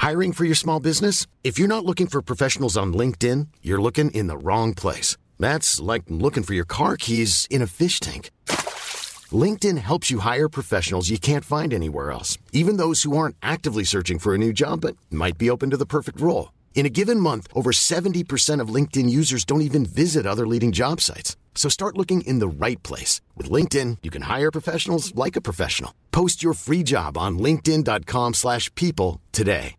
Hiring for your small business? If you're not looking for professionals on LinkedIn, you're looking in the wrong place. That's like looking for your car keys in a fish tank. LinkedIn helps you hire professionals you can't find anywhere else, even those who aren't actively searching for a new job but might be open to the perfect role. In a given month, over 70% of LinkedIn users don't even visit other leading job sites. So start looking in the right place. With LinkedIn, you can hire professionals like a professional. Post your free job on linkedin.com/people today.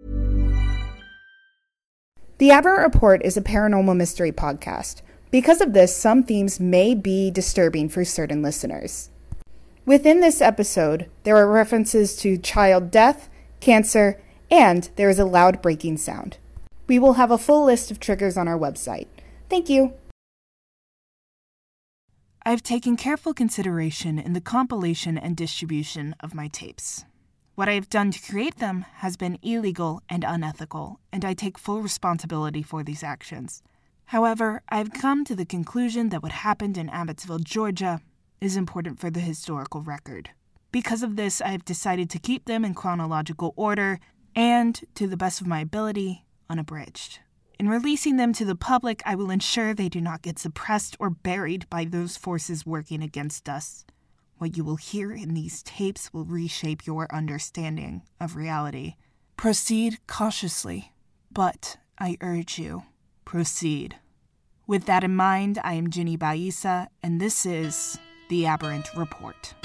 The Aberrant Report is a paranormal mystery podcast. Because of this, some themes may be disturbing for certain listeners. Within this episode, there are references to child death, cancer, and there is a loud breaking sound. We will have a full list of triggers on our website. Thank you. I've taken careful consideration in the compilation and distribution of my tapes. What I have done to create them has been illegal and unethical, and I take full responsibility for these actions. However, I've come to the conclusion that what happened in Abbotsville, Georgia, is important for the historical record. Because of this, I've decided to keep them in chronological order and, to the best of my ability, unabridged. In releasing them to the public, I will ensure they do not get suppressed or buried by those forces working against us. What you will hear in these tapes will reshape your understanding of reality. Proceed cautiously, but I urge you, proceed. With that in mind, I am Ginny Baisa, and this is The Aberrant Report.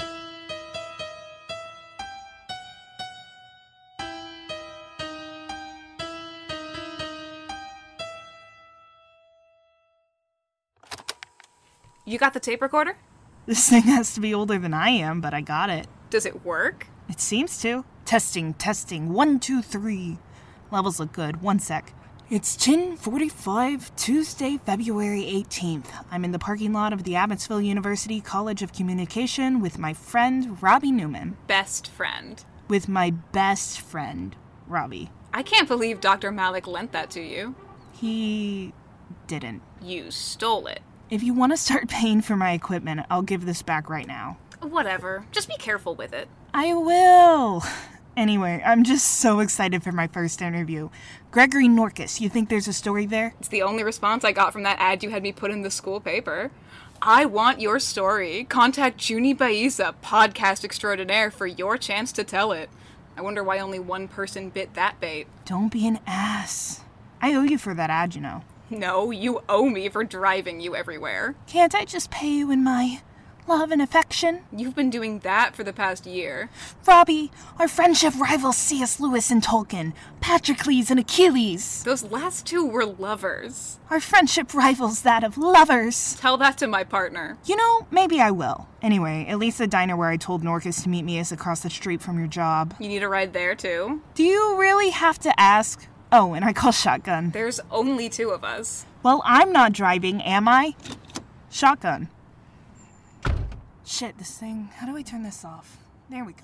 You got the tape recorder? This thing has to be older than I am, but I got it. Does it work? It seems to. Testing. 1, 2, 3. Levels look good. One sec. It's 10:45, Tuesday, February 18th. I'm in the parking lot of the Abbotsville University College of Communication with my friend, Robbie Newman. Best friend. With my best friend, Robbie. I can't believe Dr. Malik lent that to you. He didn't. You stole it. If you want to start paying for my equipment, I'll give this back right now. Whatever. Just be careful with it. I will. Anyway, I'm just so excited for my first interview. Gregory Norcus, you think there's a story there? It's the only response I got from that ad you had me put in the school paper. I want your story. Contact Junie Baisa, podcast extraordinaire, for your chance to tell it. I wonder why only one person bit that bait. Don't be an ass. I owe you for that ad, you know. No, you owe me for driving you everywhere. Can't I just pay you in my love and affection? You've been doing that for the past year. Robbie, our friendship rivals C.S. Lewis and Tolkien, Patroclus and Achilles. Those last two were lovers. Our friendship rivals that of lovers. Tell that to my partner. You know, maybe I will. Anyway, at least the diner where I told Norcus to meet me is across the street from your job. You need a ride there, too? Do you really have to ask? Oh, and I call shotgun. There's only two of us. Well, I'm not driving, am I? Shotgun. Shit, this thing. How do I turn this off? There we go.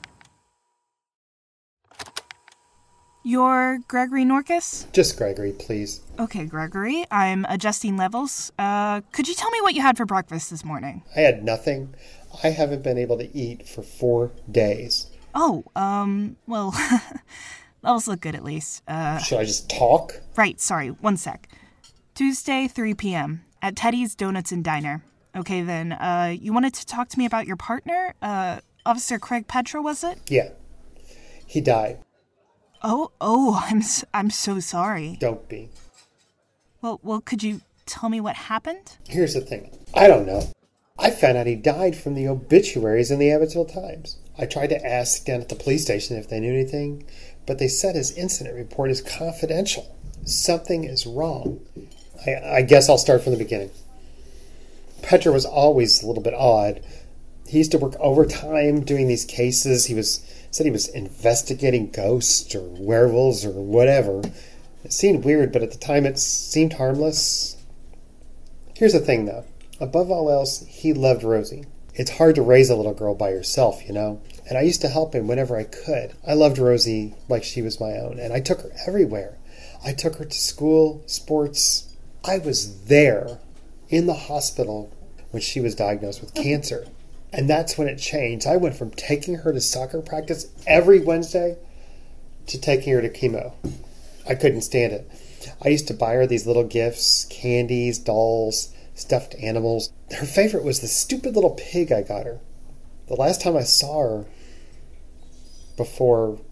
You're Gregory Norcus? Just Gregory, please. Okay, Gregory. I'm adjusting levels. Could you tell me what you had for breakfast this morning? I had nothing. I haven't been able to eat for 4 days. Oh, well, levels look good at least. Should I just talk? Right, sorry, one sec. Tuesday, 3 p.m. at Teddy's Donuts and Diner. Okay, then, you wanted to talk to me about your partner? Officer Craig Petra, was it? Yeah. He died. Oh, I'm so sorry. Don't be. Well, could you tell me what happened? Here's the thing. I don't know. I found out he died from the obituaries in the Abbotsville Times. I tried to ask down at the police station if they knew anything, but they said his incident report is confidential. Something is wrong. I guess I'll start from the beginning. Petra was always a little bit odd. He used to work overtime doing these cases. Said he was investigating ghosts or werewolves or whatever. It seemed weird, but at the time it seemed harmless. Here's the thing, though. Above all else, he loved Rosie. It's hard to raise a little girl by yourself, you know? And I used to help him whenever I could. I loved Rosie like she was my own, and I took her everywhere. I took her to school, sports. I was there in the hospital when she was diagnosed with cancer. And that's when it changed. I went from taking her to soccer practice every Wednesday to taking her to chemo. I couldn't stand it. I used to buy her these little gifts, candies, dolls, stuffed animals. Her favorite was the stupid little pig I got her. The last time I saw her before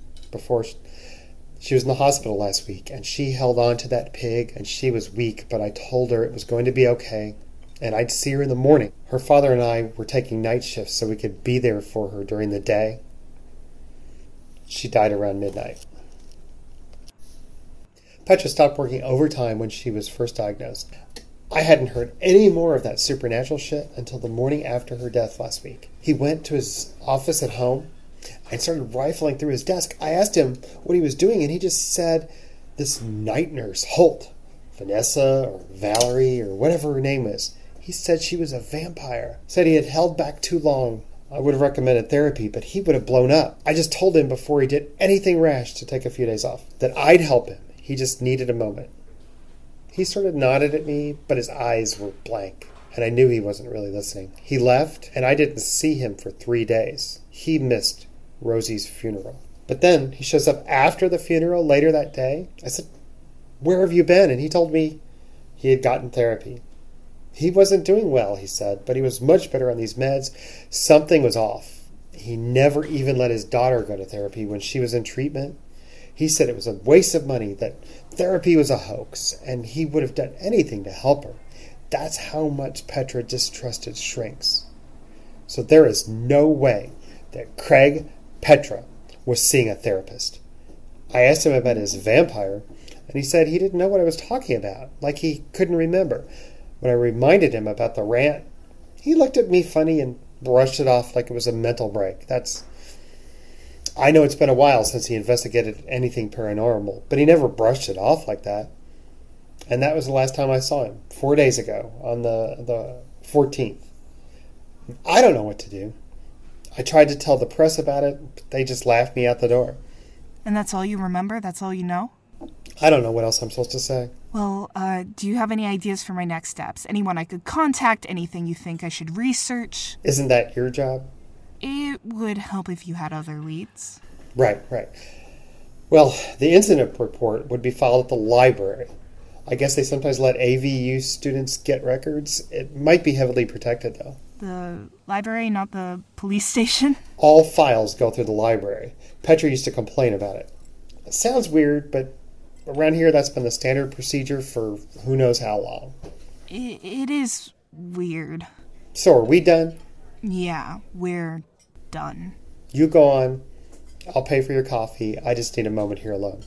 she was in the hospital last week, and she held on to that pig, and she was weak, but I told her it was going to be okay, and I'd see her in the morning. Her father and I were taking night shifts so we could be there for her during the day. She died around midnight. Petra stopped working overtime when she was first diagnosed. I hadn't heard any more of that supernatural shit until the morning after her death last week. He went to his office at home and started rifling through his desk. I asked him what he was doing, and he just said this night nurse, Holt, Vanessa or Valerie or whatever her name is, he said she was a vampire. Said he had held back too long. I would have recommended therapy, but he would have blown up. I just told him before he did anything rash to take a few days off, that I'd help him. He just needed a moment. He sort of nodded at me, but his eyes were blank, and I knew he wasn't really listening. He left, and I didn't see him for 3 days. He missed Rosie's funeral. But then he shows up after the funeral later that day. I said, "Where have you been?" And he told me he had gotten therapy. He wasn't doing well, he said, but he was much better on these meds. Something was off. He never even let his daughter go to therapy when she was in treatment. He said it was a waste of money, that therapy was a hoax, and he would have done anything to help her. That's how much Petra distrusted shrinks. So there is no way that Craig Petra was seeing a therapist. I asked him about his vampire, and he said he didn't know what I was talking about, like he couldn't remember. When I reminded him about the rant, he looked at me funny and brushed it off like it was a mental break. I know it's been a while since he investigated anything paranormal, but he never brushed it off like that. And that was the last time I saw him, 4 days ago, on the 14th. I don't know what to do. I tried to tell the press about it, but they just laughed me out the door. And that's all you remember? That's all you know? I don't know what else I'm supposed to say. Well, do you have any ideas for my next steps? Anyone I could contact? Anything you think I should research? Isn't that your job? It would help if you had other leads. Right. Well, the incident report would be filed at the library. I guess they sometimes let AVU students get records. It might be heavily protected, though. The library, not the police station? All files go through the library. Petra used to complain about it. It sounds weird, but around here that's been the standard procedure for who knows how long. It is weird. So are we done? Yeah, we're done. You go on. I'll pay for your coffee. I just need a moment here alone.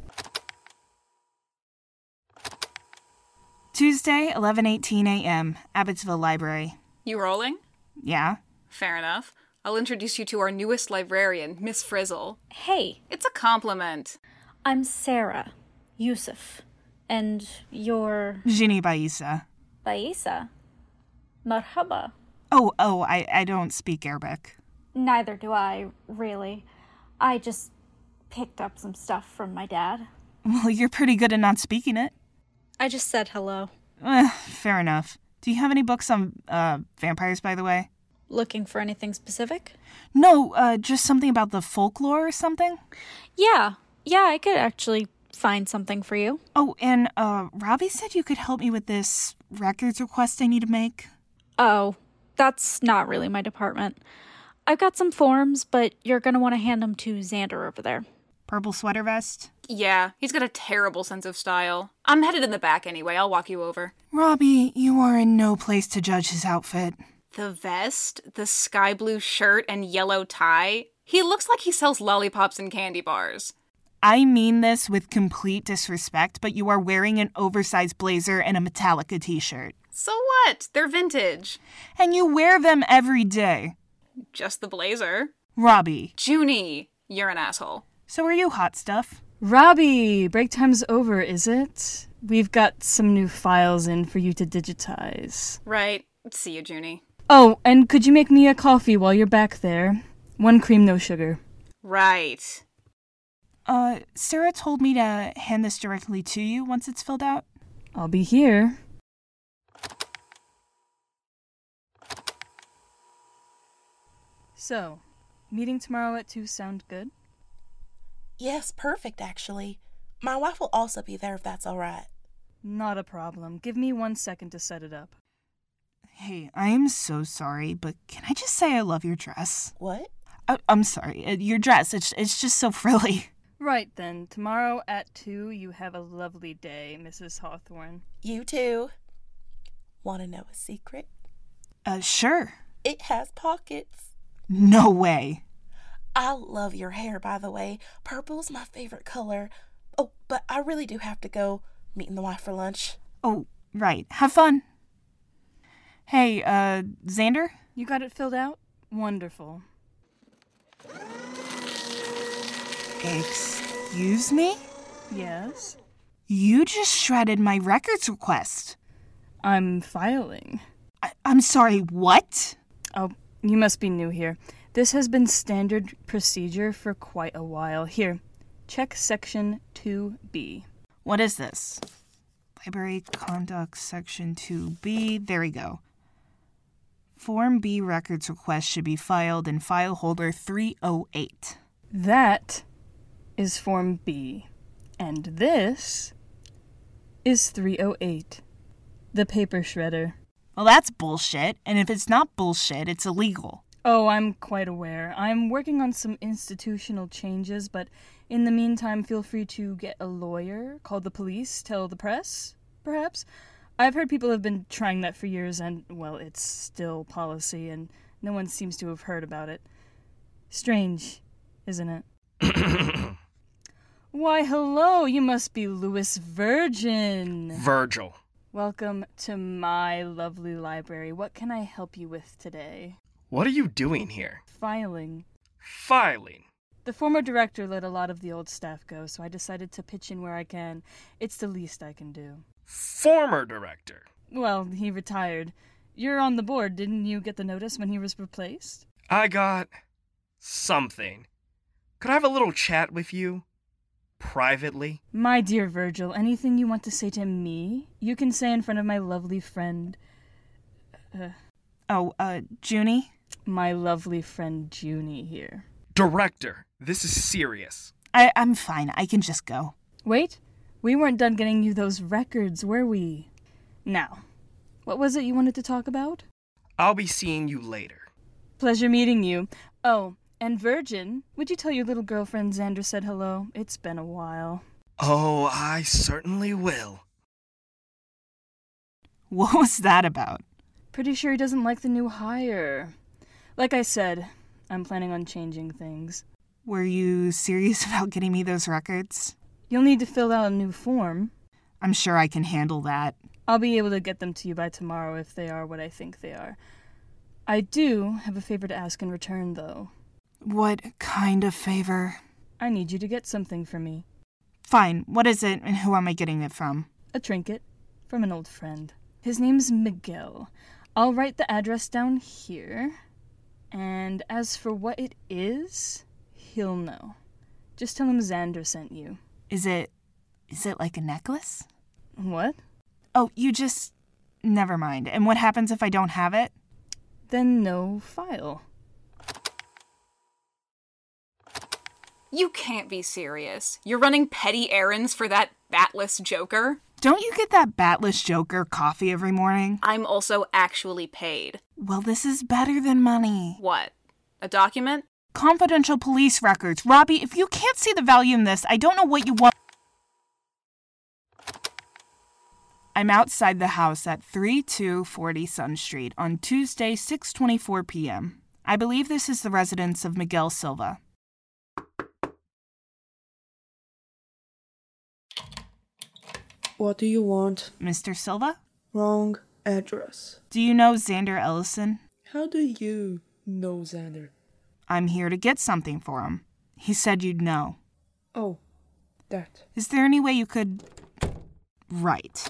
Tuesday, 11:18 a.m., Abbotsville Library. You rolling? Yeah? Fair enough. I'll introduce you to our newest librarian, Miss Frizzle. Hey, It's a compliment. I'm Sarah Yusuf, and you're Ginny Baisa. Baisa. Marhaba. Oh, I don't speak Arabic. Neither do I, really. I just picked up some stuff from my dad. Well, you're pretty good at not speaking it. I just said hello. Fair enough. Do you have any books on vampires, by the way? Looking for anything specific? No, just something about the folklore or something? Yeah, I could actually find something for you. Oh, and Robbie said you could help me with this records request I need to make. Oh, that's not really my department. I've got some forms, but you're going to want to hand them to Xander over there. Purple sweater vest? Yeah, he's got a terrible sense of style. I'm headed in the back anyway. I'll walk you over. Robbie, you are in no place to judge his outfit. The vest, the sky blue shirt, and yellow tie. He looks like he sells lollipops and candy bars. I mean this with complete disrespect, but you are wearing an oversized blazer and a Metallica t-shirt. So what? They're vintage. And you wear them every day. Just the blazer. Robbie. Junie, you're an asshole. So are you, hot stuff? Robbie, break time's over, is it? We've got some new files in for you to digitize. Right. See you, Junie. Oh, and could you make me a coffee while you're back there? 1 cream, no sugar. Right. Sarah told me to hand this directly to you once it's filled out. I'll be here. So, meeting tomorrow at 2 sound good? Yes, perfect, actually. My wife will also be there if that's all right. Not a problem. Give me 1 second to set it up. Hey, I am so sorry, but can I just say I love your dress? What? I'm sorry. Your dress, it's just so frilly. Right then, tomorrow at 2, you have a lovely day, Mrs. Hawthorne. You too. Want to know a secret? Sure. It has pockets. No way. I love your hair, by the way. Purple's my favorite color. Oh, but I really do have to go. Meeting the wife for lunch. Oh, right. Have fun. Hey, Xander? You got it filled out? Wonderful. Excuse me? Yes? You just shredded my records request. I'm filing. I'm sorry, what? Oh, you must be new here. This has been standard procedure for quite a while. Here, check section 2B. What is this? Library Conduct Section 2B. There we go. Form B records request should be filed in file holder 308. That is Form B. And this is 308. The paper shredder. Well, that's bullshit. And if it's not bullshit, it's illegal. Oh, I'm quite aware. I'm working on some institutional changes, but in the meantime, feel free to get a lawyer, call the police, tell the press, perhaps. I've heard people have been trying that for years, and, well, it's still policy, and no one seems to have heard about it. Strange, isn't it? Why, hello, you must be Louis Virgin. Virgil. Welcome to my lovely library. What can I help you with today? What are you doing here? Filing. Filing? The former director let a lot of the old staff go, so I decided to pitch in where I can. It's the least I can do. Former director? Well, he retired. You're on the board. Didn't you get the notice when he was replaced? I got something. Could I have a little chat with you? Privately? My dear Virgil, anything you want to say to me, you can say in front of my lovely friend... Junie? My lovely friend Junie here. Director, this is serious. I'm fine. I can just go. Wait, we weren't done getting you those records, were we? Now, what was it you wanted to talk about? I'll be seeing you later. Pleasure meeting you. Oh, and Virgin, would you tell your little girlfriend Xander said hello? It's been a while. Oh, I certainly will. What was that about? Pretty sure he doesn't like the new hire. Like I said, I'm planning on changing things. Were you serious about getting me those records? You'll need to fill out a new form. I'm sure I can handle that. I'll be able to get them to you by tomorrow if they are what I think they are. I do have a favor to ask in return, though. What kind of favor? I need you to get something for me. Fine. What is it, and who am I getting it from? A trinket from an old friend. His name's Miguel. I'll write the address down here. And as for what it is, he'll know. Just tell him Xander sent you. Is it like a necklace? What? Oh, never mind. And what happens if I don't have it? Then no file. You can't be serious. You're running petty errands for that batless joker? Don't you get that batless joker coffee every morning? I'm also actually paid. Well, this is better than money. What? A document? Confidential police records. Robbie, if you can't see the value in this, I don't know what you want. I'm outside the house at 3240 Sun Street on Tuesday, 6:24 p.m. I believe this is the residence of Miguel Silva. What do you want? Mr. Silva? Wrong address. Do you know Xander Ellison? How do you know Xander? I'm here to get something for him. He said you'd know. Oh, that. Is there any way you could... Right.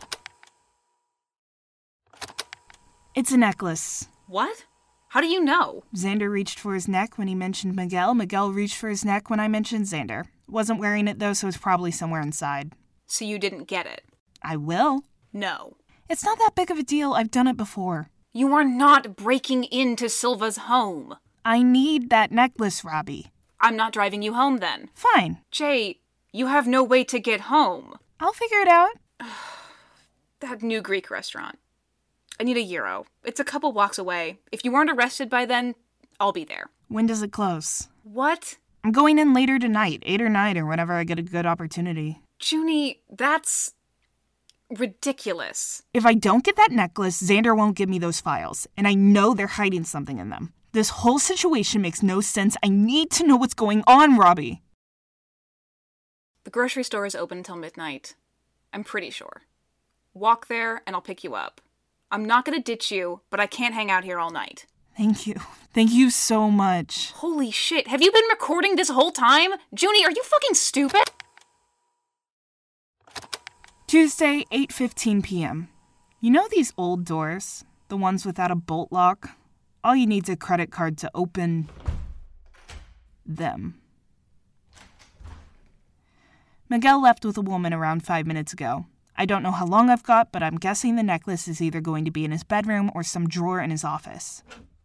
It's a necklace. What? How do you know? Xander reached for his neck when he mentioned Miguel. Miguel reached for his neck when I mentioned Xander. Wasn't wearing it, though, so it's probably somewhere inside. So you didn't get it? I will. No. It's not that big of a deal. I've done it before. You are not breaking into Silva's home. I need that necklace, Robbie. I'm not driving you home then. Fine. Jay, you have no way to get home. I'll figure it out. That new Greek restaurant. I need €1. It's a couple blocks away. If you weren't arrested by then, I'll be there. When does it close? What? I'm going in later tonight, 8 or 9 or whenever I get a good opportunity. Junie, that's ridiculous. If I don't get that necklace, Xander won't give me those files, and I know they're hiding something in them. This whole situation makes no sense. I need to know what's going on, Robbie. The grocery store is open until midnight. I'm pretty sure. Walk there and I'll pick you up. I'm not gonna ditch you, but I can't hang out here all night. Thank you. Thank you so much. Holy shit, have you been recording this whole time? Junie, are you fucking stupid? Tuesday, 8:15 p.m. You know these old doors? The ones without a bolt lock? All you need's a credit card to open them. Miguel left with a woman around 5 minutes ago. I don't know how long I've got, but I'm guessing the necklace is either going to be in his bedroom or some drawer in his office.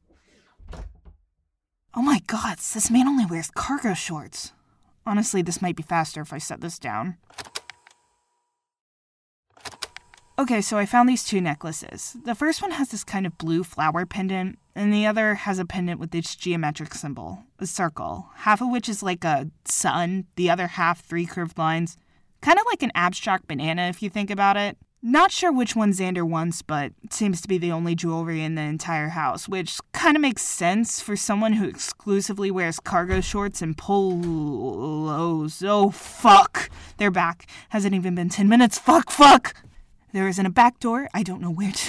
Oh my god, this man only wears cargo shorts. Honestly, this might be faster if I set this down. Okay, so I found these 2 necklaces. The first one has this kind of blue flower pendant, and the other has a pendant with this geometric symbol, a circle, half of which is like a sun, the other half 3 curved lines. Kind of like an abstract banana if you think about it. Not sure which one Xander wants, but it seems to be the only jewelry in the entire house, which kind of makes sense for someone who exclusively wears cargo shorts and polos. Oh, fuck! They're back. Hasn't even been 10 minutes. Fuck! There isn't a back door. I don't know where to...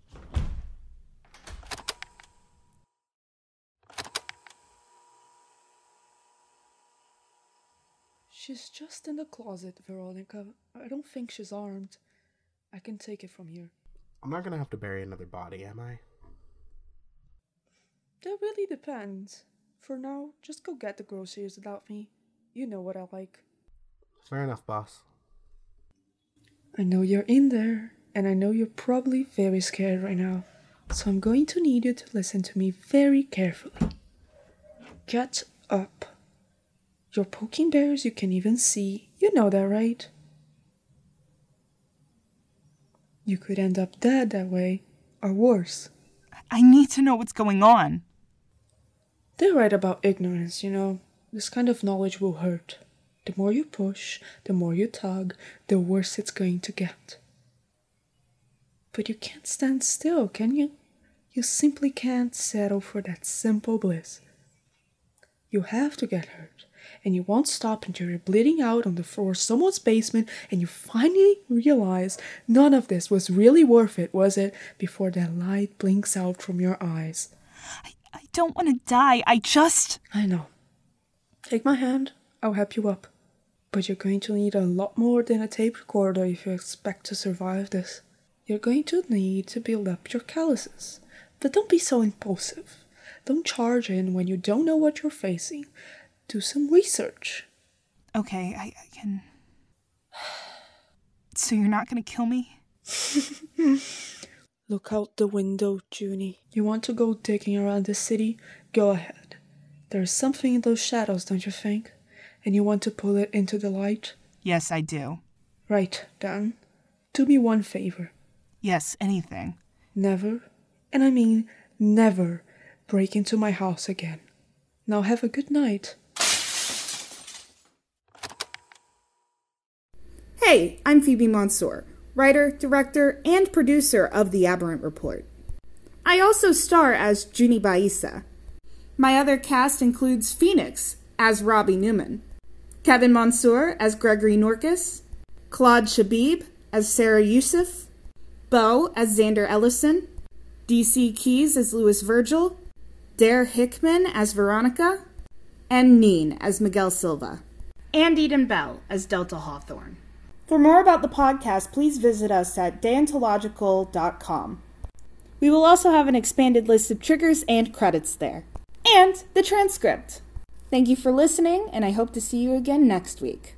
She's just in the closet, Veronica. I don't think she's armed. I can take it from here. I'm not gonna have to bury another body, am I? That really depends. For now, just go get the groceries without me. You know what I like. Fair enough, boss. I know you're in there, and I know you're probably very scared right now. So I'm going to need you to listen to me very carefully. Get up. You're poking bears you can even see. You know that, right? You could end up dead that way, or worse. I need to know what's going on. They're right about ignorance, you know. This kind of knowledge will hurt. The more you push, the more you tug, the worse it's going to get. But you can't stand still, can you? You simply can't settle for that simple bliss. You have to get hurt, and you won't stop until you're bleeding out on the floor of someone's basement and you finally realize none of this was really worth it, was it? Before that light blinks out from your eyes. I don't want to die. I know. Take my hand. I'll help you up. But you're going to need a lot more than a tape recorder if you expect to survive this. You're going to need to build up your calluses. But don't be so impulsive. Don't charge in when you don't know what you're facing. Do some research. Okay, I can... So you're not going to kill me? Look out the window, Junie. You want to go digging around the city? Go ahead. There's something in those shadows, don't you think? And you want to pull it into the light? Yes, I do. Right, then. Do me one favor. Yes, anything. Never, and I mean never, break into my house again. Now have a good night. Hey, I'm Phoebe Mansour, writer, director, and producer of The Aberrant Report. I also star as Junie Baissa. My other cast includes Phoenix as Robbie Newman, Kevin Mansour as Gregory Norkus, Claude Shabib as Sarah Youssef, Bo as Xander Ellison, DC Keys as Louis Virgil, Dare Hickman as Veronica, and Neen as Miguel Silva, and Eden Bell as Delta Hawthorne. For more about the podcast, please visit us at deontological.com. We will also have an expanded list of triggers and credits there, and the transcript. Thank you for listening, and I hope to see you again next week.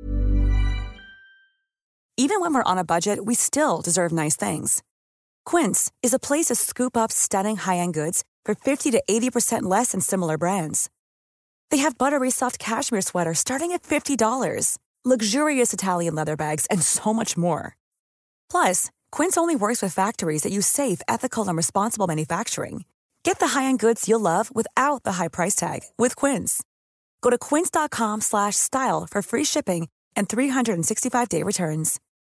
Even when we're on a budget, we still deserve nice things. Quince is a place to scoop up stunning high-end goods for 50 to 80% less than similar brands. They have buttery soft cashmere sweaters starting at $50, luxurious Italian leather bags, and so much more. Plus, Quince only works with factories that use safe, ethical, and responsible manufacturing. Get the high-end goods you'll love without the high price tag with Quince. Go to quince.com/style for free shipping and 365-day returns.